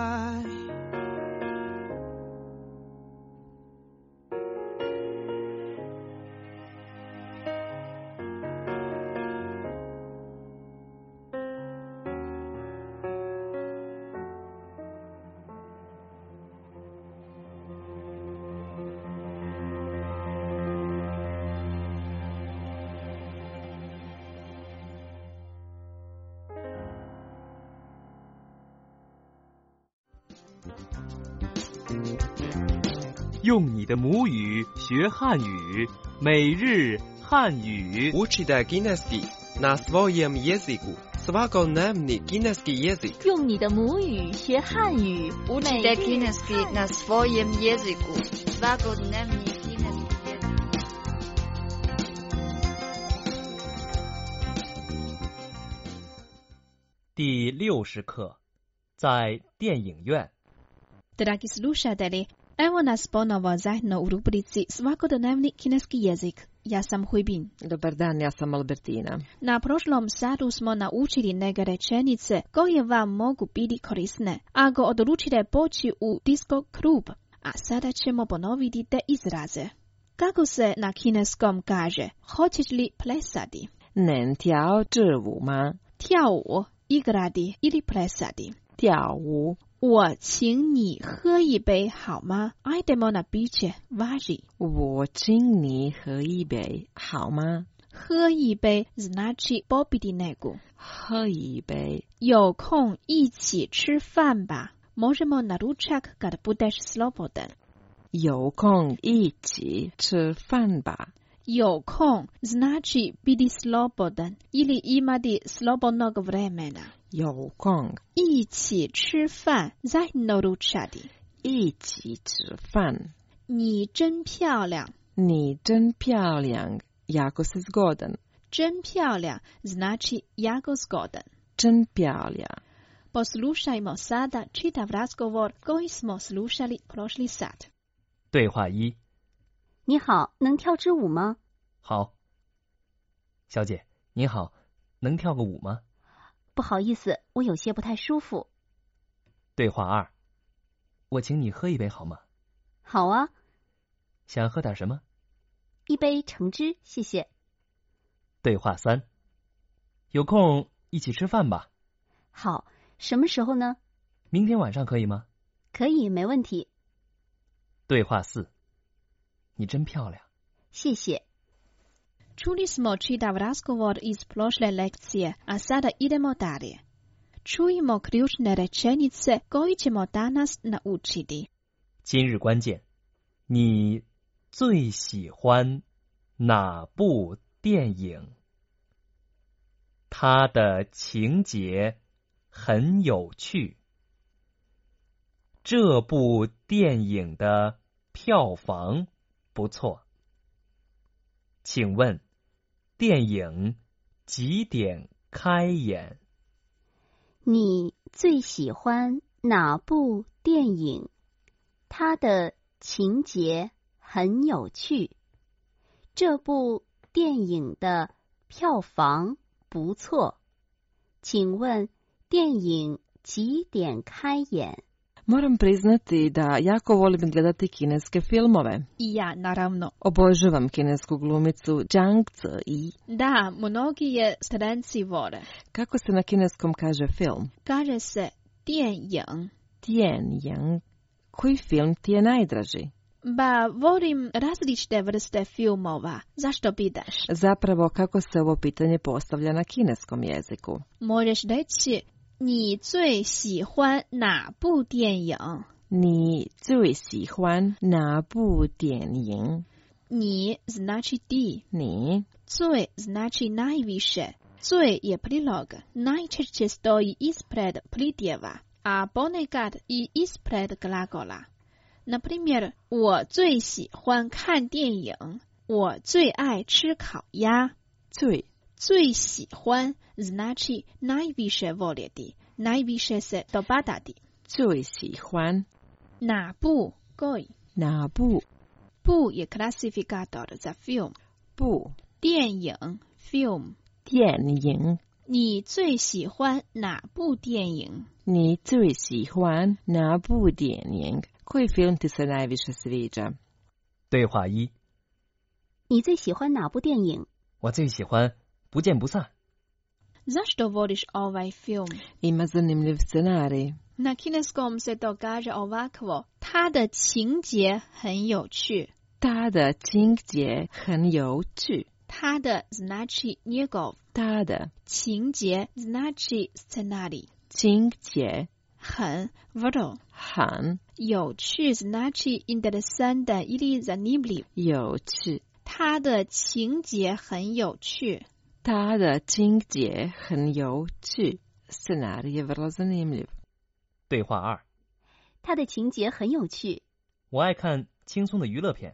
用你的母语学汉语，每日汉语。 Učite kineski na svojem jeziku. Svakodnevni kineski jezik. 用你的母语学汉语。 Učite kineski na svojem jeziku. Svakodnevni kineski jezik. 第60课，在电影院。 Dragi slušatelji, Evo nas ponovo zajedno u rubrici Svakodnevni kineski jezik. Ja sam Huibin. Dobar dan, ja sam Albertina. Na prošlom satu smo naučili neke rečenice koje vam mogu biti korisne ako odlučite poći u disco klub. A sada ćemo ponoviti te izraze. Kako se na kineskom kaže? Hoćeš li plesati? Nen tiao zhi wu ma? Tiao igrati ili plesati. Tiao wu. 我请你喝一杯好吗？ Ajdemo na piće, važi. 我请你喝一杯好吗？ 喝一杯 znači popiti neku. 喝一杯。 有空一起吃饭吧。 Možemo na ručak kad budeš slobodan. 有空一起吃饭吧。 有空 znači biti slobodan ili imati slobodnog vremena. 有空一起吃饭 zajedno ručati. 一起吃饭。 你真漂亮。 你真漂亮。jako si zgodan. 真漂亮 znači jako zgodan. 真漂亮。 Poslušajmo sada čitav razgovor koji smo slušali prošli sat. 对话一。 你好，能跳支舞吗？ 好。小姐，您好，能跳个舞吗？ 不好意思，我有些不太舒服。 对话二。我请你喝一杯好吗？ 好啊。 想喝点什么？ 一杯橙汁，谢谢。 对话三。有空一起吃饭吧。 好，什么时候呢？ 明天晚上可以吗？ 可以，没问题。 对话四。你真漂亮。 谢谢。 Čuli smo čitav razgovor iz prošle lekcije, a sada idemo dalje. Čujemo ključne rečenice koje ćemo danas naučiti. 今日关键，你最喜欢哪部电影？它的情节很有趣。这部电影的票房不错。请问电影几点开演？ 你最喜欢哪部电影？它的情节很有趣。这部电影的票房不错。请问电影几点开演？ Moram priznati da jako volim gledati kineske filmove. I ja, naravno. Obožavam kinesku glumicu Zhang Ziyi. Da, mnogi je stranci vole. Kako se na kineskom kaže film? Kaže se 电影. 电影. Koji film ti je najdraži? Ba, volim različite vrste filmova. Zašto pitaš? Zapravo, kako se ovo pitanje postavlja na kineskom jeziku? Možeš reći 你最喜欢哪部电影？ 你最喜欢哪部电影？ 你 znači ti. 你最 znači najviše. 最 je prilog. Najčešće stoji ispred pridjeva, a ponekad i ispred glagola. Na primjer, 我最喜欢看电影。我最爱吃烤鸭。最喜欢 znači najviše voljeti, najviše se dopadati. 最喜欢哪部 koji? 哪部部 je klasifikator za film. 部电影 film. 电影你最喜欢哪部电影？ 你最喜欢哪部电影？ Koji film ti se najviše sviđa? 对话一。 你最喜欢哪部电影？ 我最喜欢不见不散。 Zašto voliš ovaj film? Ima zanimljiv scenarij. Na kineskom se to kaže ovakvo. 它的情节很有趣。 它的情节很有趣。 它的 znači njegov. 它的情节 znači scenarij. 情节很 vrlo. 很有趣 znači interesanta ili zanimljiv. 有趣。 它的情节很有趣。 它的情节很有趣。Scenarij je vrlo zanimljiv. 对话二。 它的情节很有趣。 我爱看轻松的娱乐片。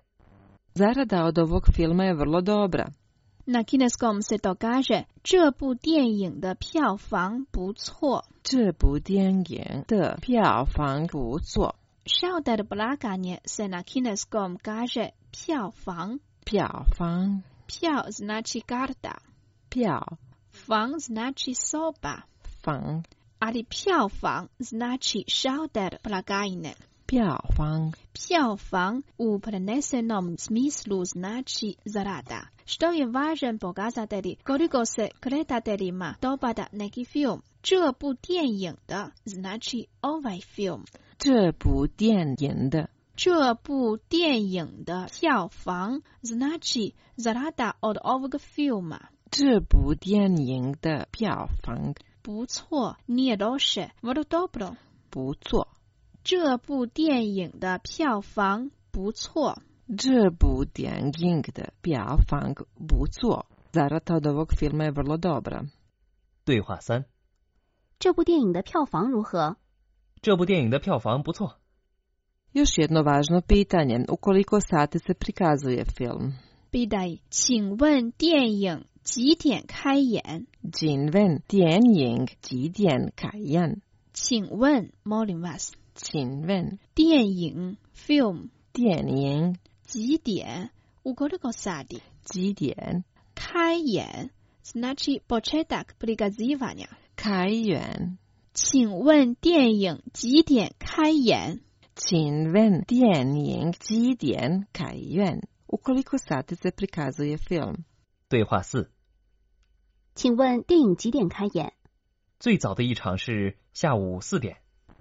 Zarada od ovog filma je vrlo dobra. Na kineskom se to kaže 这部电影的票房不错。 这部电影的票房不错。 Šauder blaganje se na kineskom kaže 票房. 票房. 票 znači karta. 票. 房 znači soba. 房. Ali 票房 znači šauder blagajne. 票房. 票房 u prenesenom smislu znači zarada, što je važan pokazatelj koliko se gledateljima dopada neki film. 这部电影的 znači ovaj film. 这部电影的. 这部电影的票房 znači zarada od ovog filma. 这部电影的票房. 不错, nije loše, vrlo dobro. 不错. 这部电影的票房不错。 这部电影的票房不错. Zarada od ovog filma je vrlo dobra. 对话3。 这部电影的票房如何？ 这部电影的票房不错。 Još jedno važno pitanje, u koliko sati se prikazuje film? Pitaj, 请问电影几点开演？ 请问电影几点开演？ 请问 molim vas。 请问电影 film 电影几点 u koliko sati 几点开演 znači početak prikazivanja 开演请问电影几点开演请问电影几点开演 u koliko sati se prikazuje film 对话4 请问电影几点开演最早的一场是下午4点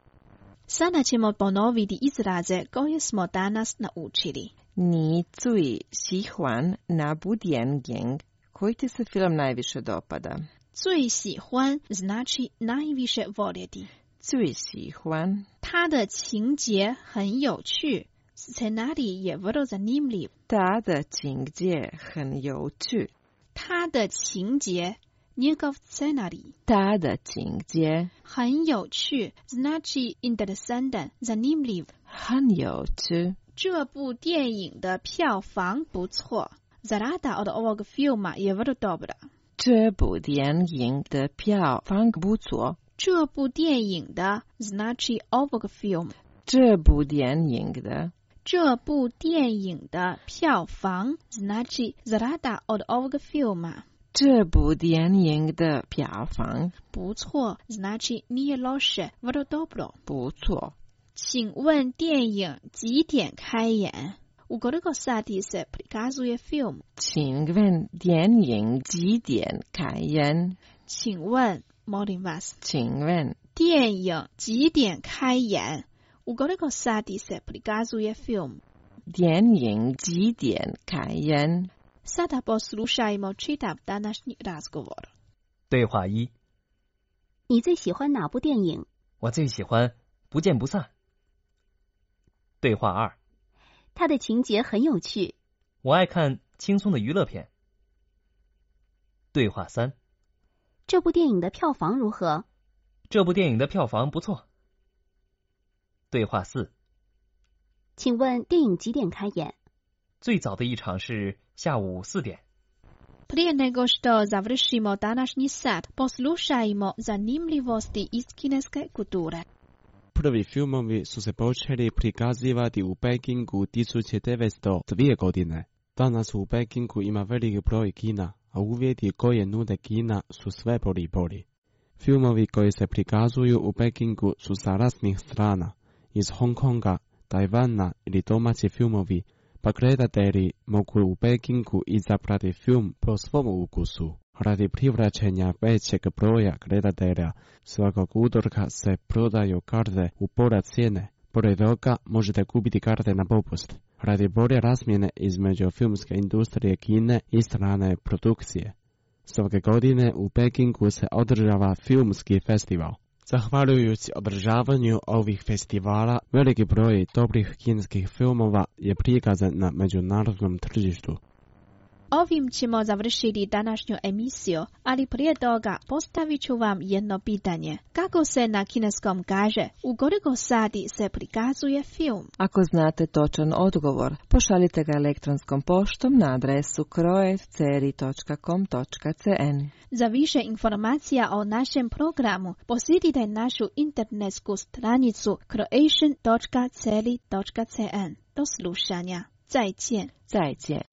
Sada ćemo ponoviti izraze koje smo danas naučili. Ni最喜欢那部电影 koji ti se film najviše dopada? 最喜欢 znači najviše voljeti. 最喜欢他的情节很有趣 scenarij je vrlo zanimljiv. 他的情节很有趣他的情节njegov scenarij. 他的情节很有趣 znači interesantan, zanimljiv. 很有趣这部电影的票房不错 zarada od ovog filma je vrlo dobra. 这部电影的票房不错这部电影的 znači ovog film. 这部电影的这部电影的票房 znači zarada od ovog filma. 这部电影的票房不错 znači nije loše, vrlo dobro. 不错请问电影几点开演 u koliko sati se prikazuje film? 请问电影几点开演请问 molim vas. 请问电影几点开演 u koliko sati se prikazuje film? 电影几点开演 Sada poslušajmo čitav današnji razgovor. 对话1 你最喜欢哪部电影我最喜欢不见不散对话2 它的情节很有趣我爱看轻松的娱乐片对话3 这部电影的票房如何这部电影的票房不错对话4 请问电影几点开演最早的一场是下午4点 Prije nego što završimo današnji sat, poslušajmo zanimljivosti iz kineske kulture. Prvi filmovi su se počeli prikazivati u Pekingu 1902 godine. Danas u Pekingu ima veliki broj kina, a uvjeti koje nude kina su sve bolji i bolji. Filmovi koji se prikazuju u Pekingu su sa raznih strana, iz Hong Konga, Tajvana ili domaći filmovi, pa gledatelji mogu u Pekingu izabrati film po svom ukusu. Radi privlačenja većeg broja gledatelja, svakog utorka se prodaju karte u pola cijene. Pored toga možete kupiti karte na popust. Radi bolje razmjene između filmske industrije Kine i strane produkcije. Svake godine u Pekingu se održava filmski festival. Zahvaljujući održavanju ovih festivala, veliki broj dobrih kineskih filmova je prikazan na međunarodnom tržištu. Ovim ćemo završiti današnju emisiju, ali prije toga postavit ću vam jedno pitanje. Kako se na kineskom kaže, u koliko sati se prikazuje film? Ako znate točan odgovor, pošaljite ga elektronskom poštom na adresu croat@ceri.com.cn. Za više informacija o našem programu posjetite našu internetsku stranicu croatian.ceri.cn. Do slušanja. 再见。 再见。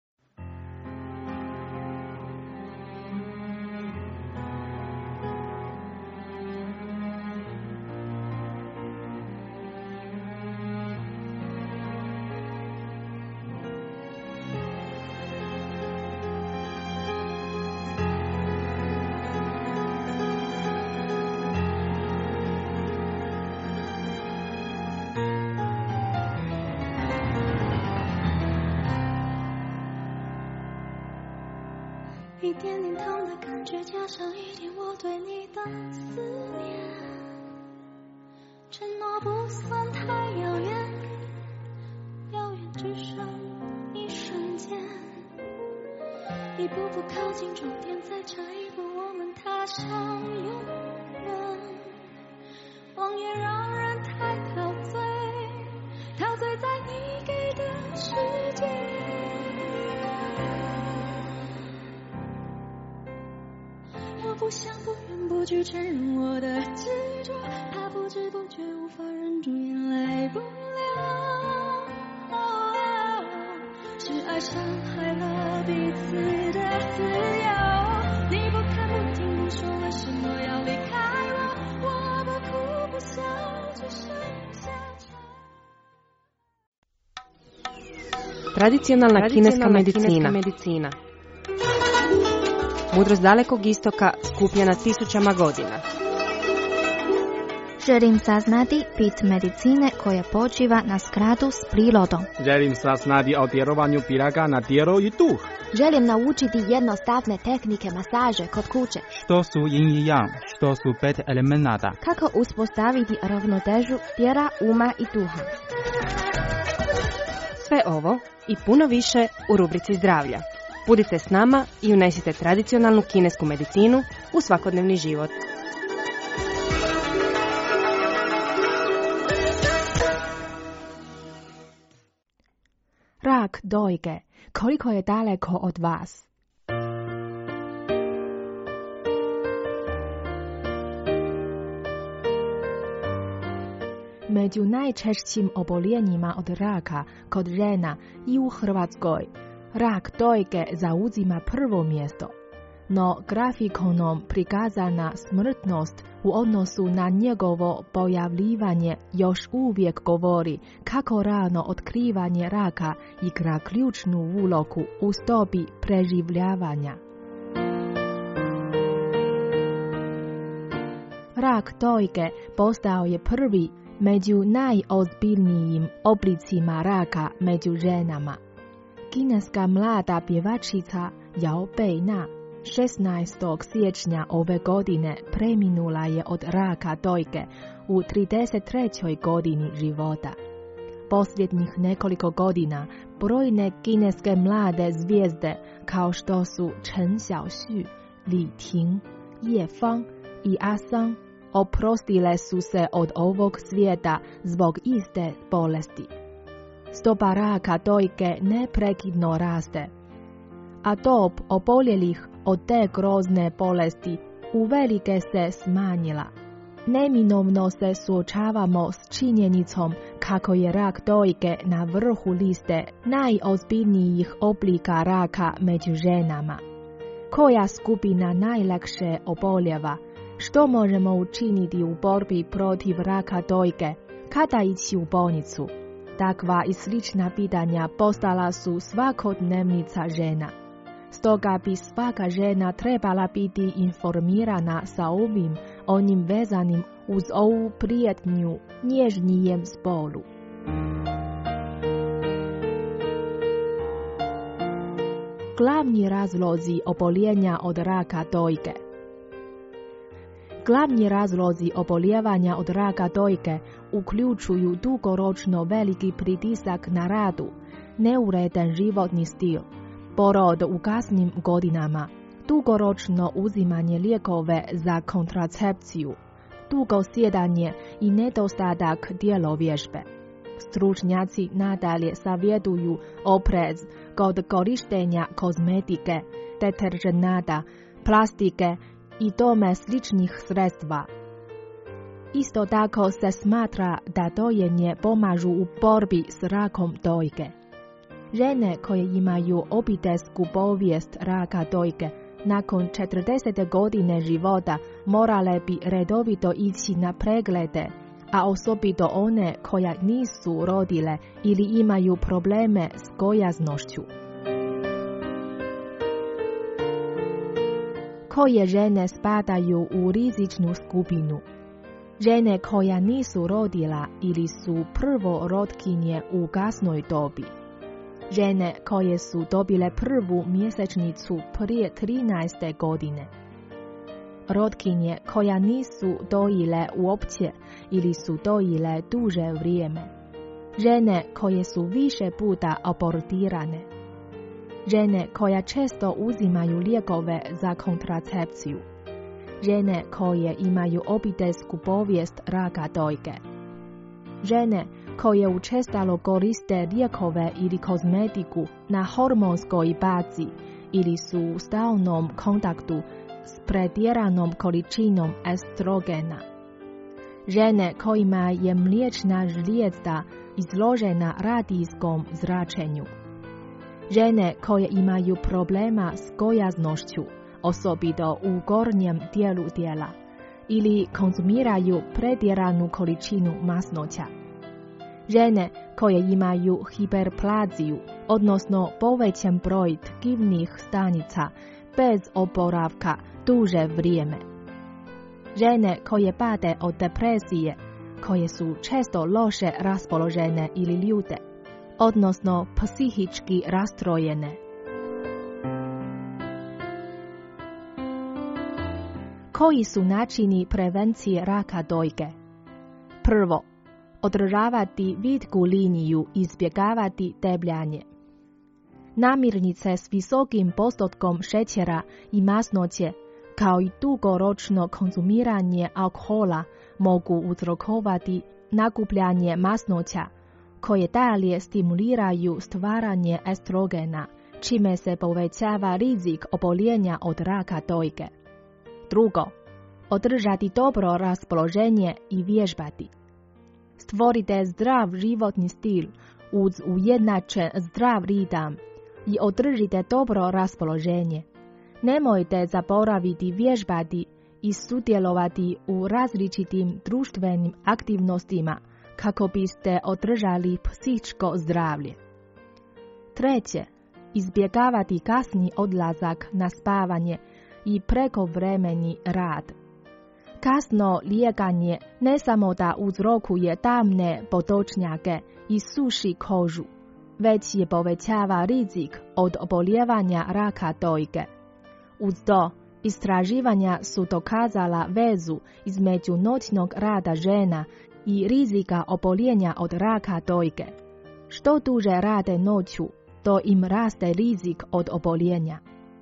一点点疼的感觉，加上一点我对你的思念，承诺不算太遥远，遥远只剩一瞬间，一步步靠近终点，再差一步我们踏上永远。谎言让人太陶醉，陶醉在你给的世界。我不想不言不惧承认我的执着，怕不知不觉无法忍住眼泪不流，是爱伤害了彼此的自由。你不看不听不说，为什么要离开我？我不哭不笑，只剩下愁。 Tradicionalna kineska medicina. Mudrost dalekog istoka skupljena tisućama godina. Želim saznati bit medicine koja počiva na skladu s prirodom. Želim saznati o djelovanju piraga na tijelo i duh. Želim naučiti jednostavne tehnike masaže kod kuće. Što su yin i yang, što su 5 elemenata. Kako uspostaviti ravnotežu tijela, uma i duha. Sve ovo i puno više u rubrici zdravlja. Budite s nama i unesite tradicionalnu kinesku medicinu u svakodnevni život. Rak dojke, koliko je daleko od vas? Među najčešćim oboljenjima od raka kod žena i u Hrvatskoj rak dojke zauzima prvo mjesto, no grafikonom prikazana smrtnost u odnosu na njegovo pojavljivanje još uvijek govori kako rano otkrivanje raka igra ključnu ulogu u stopi preživljavanja. Rak dojke postao je prvi među najozbiljnijim oblicima raka među ženama. Kineska mlada pjevačica Yao Beina 16. siječnja ove godine preminula je od raka dojke u 33. godini života. Posljednjih nekoliko godina brojne kineske mlade zvijezde kao što su Chen Xiaoxu, Li Ting, Ye Fang i Asang oprostile su se od ovog svijeta zbog iste bolesti. Stopa raka dojke neprekidno raste, a dob oboljelih od te grozne bolesti uvelike se smanjila. Neminovno se suočavamo s činjenicom kako je rak dojke na vrhu liste najozbiljnijih oblika raka među ženama. Koja skupina najlakše oboljeva? Što možemo učiniti u borbi protiv raka dojke? Kada ići u bolnicu? Takva i slična pitanja postala su svakodnevnica žena. Stoga bi svaka žena trebala biti informirana sa ovim onim vezanim uz ovu prijetnju nježnijem spolu. Glavni razlozi oboljenja od raka dojke. Glavni razlozi oboljevanja od raka dojke uključuju dugoročno veliki pritisak na radu, neuredan životni stil, porod u kasnim godinama, dugoročno uzimanje lijekove za kontracepciju, dugo sjedanje i nedostatak djelovježbe. Stručnjaci nadalje savjetuju oprez kod korištenja kozmetike, deterženata, plastike i tome sličnih sredstva. Isto tako se smatra da dojenje pomažu u borbi s rakom dojke. Žene koje imaju obiteljsku povijest raka dojke nakon 40. godine života morale bi redovito ići na preglede, a osobito one koja nisu rodile ili imaju probleme s gojaznošću. Koje žene spadaju u rizičnu skupinu? Žene koja nisu rodila ili su prvorotkinje u kasnoj dobi. Žene koje su dobile prvu mjesečnicu prije 13. godine. Rotkinje koja nisu dojile uopće ili su dojile duže vrijeme. Žene koje su više puta abortirane. Žene koja često uzimaju lijekove za kontracepciju. Žene koje imaju obiteljsku povijest raka dojke. Žene koje učestalo koriste lijekove ili kozmetiku na hormonskoj bazi ili su u stalnom kontaktu s pretjeranom količinom estrogena. Žene kojima je mliječna žlijezda izložena radijskom zračenju. Žene koje imaju problema s gojaznošću, osobito u gornjem dijelu tijela, ili konzumiraju pretjeranu količinu masnoća. Žene koje imaju hiperplaziju, odnosno povećan broj tkivnih stanica bez oporavka duže vrijeme. Žene koje pate od depresije, koje su često loše raspoložene ili ljute, odnosno psihički rastrojene. Koji su načini prevencije raka dojke? Prvo, održavati vitku liniju i izbjegavati debljanje. Namirnice s visokim postotkom šećera i masnoće, kao i dugoročno konzumiranje alkohola, mogu uzrokovati nakupljanje masnoća, koje dalje stimuliraju stvaranje estrogena, čime se povećava rizik oboljenja od raka dojke. Drugo, održati dobro raspoloženje i vježbati. Stvorite zdrav životni stil uz ujednačen zdrav ritam i održite dobro raspoloženje. Nemojte zaboraviti vježbati i sudjelovati u različitim društvenim aktivnostima kako biste održali psihičko zdravlje. Treće, izbjegavati kasni odlazak na spavanje i prekovremeni rad. Kasno lijeganje ne samo da uzrokuje tamne podočnjake i suši kožu, već je povećava rizik od oboljevanja raka dojke. Uz to, istraživanja su dokazala vezu između noćnog rada žena i rizika oboljenja od raka dojke. Što duže rade noću, to im raste rizik od oboljenja.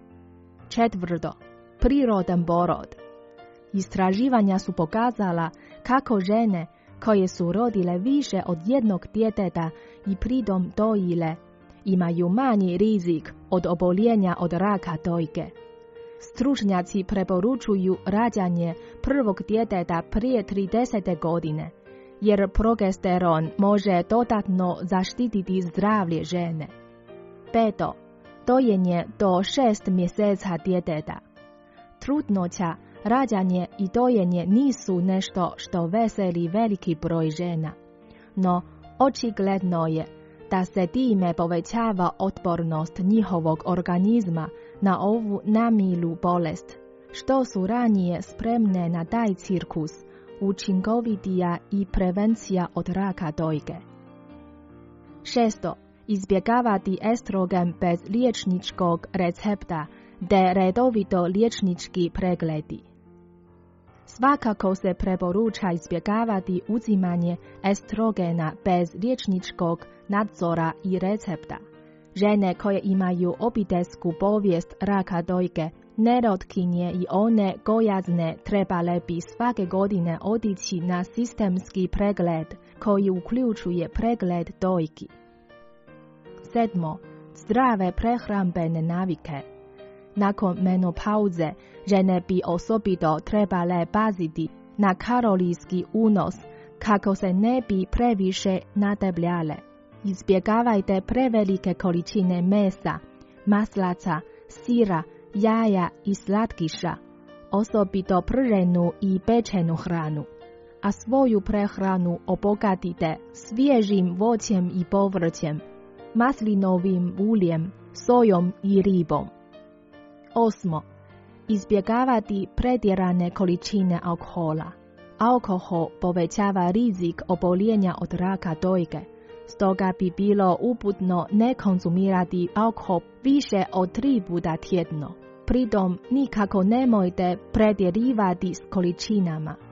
Četvrto, prirodan porod. Istraživanja su pokazala kako žene koje su rodile više od jednog djeteta i pritom dojile, imaju manji rizik od oboljenja od raka dojke. Stručnjaci preporučuju rađanje prvog djeteta prije 30. godine, jer progesteron može dodatno zaštititi zdravlje žene. Peto, dojenje do 6 mjeseca djeteta. Trudnoća, rađanje i dojenje nisu nešto što veseli veliki broj žena, no očigledno je da se time povećava otpornost njihovog organizma na ovu namilu bolest, što su ranije spremne na taj cirkus, učinkovitija i prevencija od raka dojke. Šesto, izbjegavati estrogen bez liječničkog recepta te redovito liječnički pregledi. Svakako se preporuča izbjegavati uzimanje estrogena bez liječničkog nadzora i recepta. Žene koje imaju obiteljsku povijest raka dojke, nerotkinje i one gojazne trebale bi svake godine otići na sistemski pregled koji uključuje pregled dojki. 7. Zdrave prehrambene navike. Nakon menopauze, žene bi osobito trebale paziti na kalorijski unos kako se ne bi previše nadebljale. Izbjegavajte prevelike količine mesa, maslaca, sira, jaja i slatkiša, osobito prženu i pečenu hranu, a svoju prehranu obogatite svježim voćem i povrćem, maslinovim uljem, sojom i ribom. 8. Izbjegavati pretjerane količine alkohola. Alkohol povećava rizik oboljenja od raka dojke, stoga bi bilo uputno ne konzumirati alkohol više od 3 puta tjedno. Pritom nikako nemojte pretjerivati s količinama.